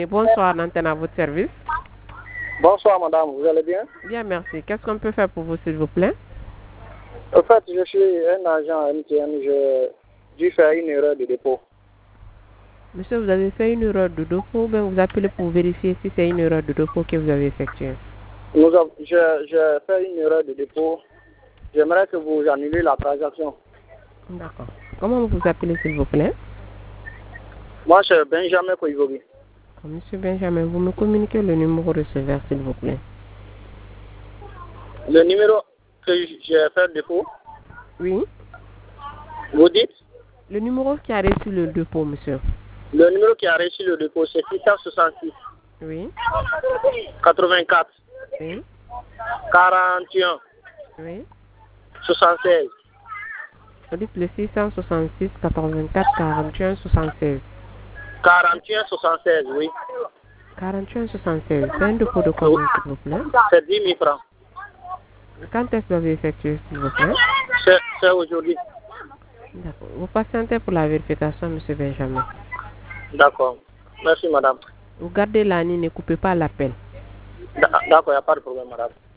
Bonsoir, l'antenne à votre service. Bonsoir madame, vous allez bien? Bien, merci. Qu'est-ce qu'on peut faire pour vous, s'il vous plaît? En fait, je suis un agent MTN, j'ai dû faire une erreur de dépôt. Monsieur, vous avez fait une erreur de dépôt, ben vous appelez pour vérifier si c'est une erreur de dépôt que vous avez effectuée. J'ai fait une erreur de dépôt. J'aimerais que vous annulez la transaction. D'accord. Comment vous vous appelez, s'il vous plaît? Moi, c'est Benjamin Koivogi. Monsieur Benjamin, vous me communiquez le numéro receveur, s'il vous plaît. Le numéro que j'ai fait le dépôt? Oui. Vous dites? Le numéro qui a reçu le dépôt, monsieur. Le numéro qui a reçu le dépôt, c'est 666. Oui. 84. Oui. 41. Oui. 76. Vous dites le 666 84 41 76. 41 76, oui. 41 76. C'est un dépôt de combien, s'il vous plaît? C'est 10 000 francs. Quand est-ce que vous avez effectué, s'il vous plaît? C'est aujourd'hui. D'accord. Vous patientez pour la vérification, monsieur Benjamin. D'accord. Merci madame. Vous gardez la ligne, ne coupez pas l'appel. D'accord, il n'y a pas de problème madame.